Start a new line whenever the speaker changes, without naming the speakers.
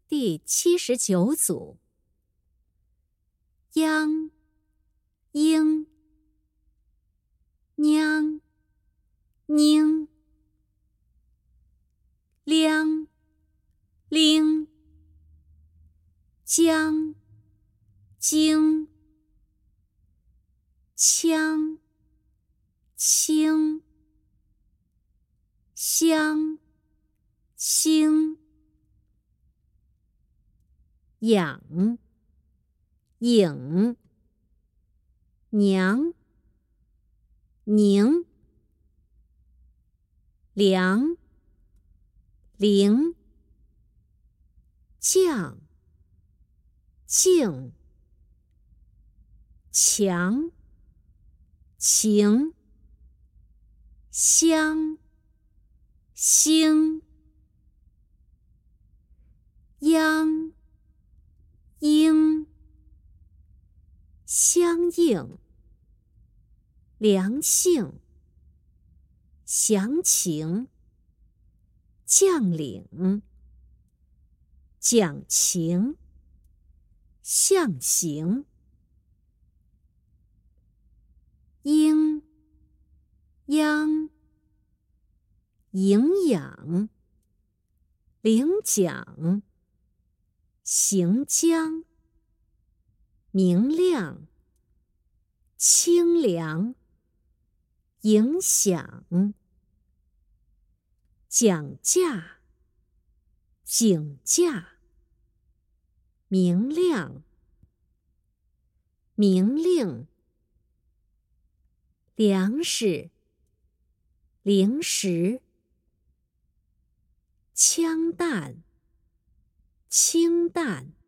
第79组。央、应、娘、宁、亮、铃、将、经、枪、清、香、兴、养、影、娘、宁、梁、灵、将、静、强、情、香、兴、央、应、相应、良性、详情、将领、讲情、象形、应、央、营养、领奖、行将、明亮、清凉、影响、讲价、警价、明亮、明令、粮食、零食、枪弹、氢弹、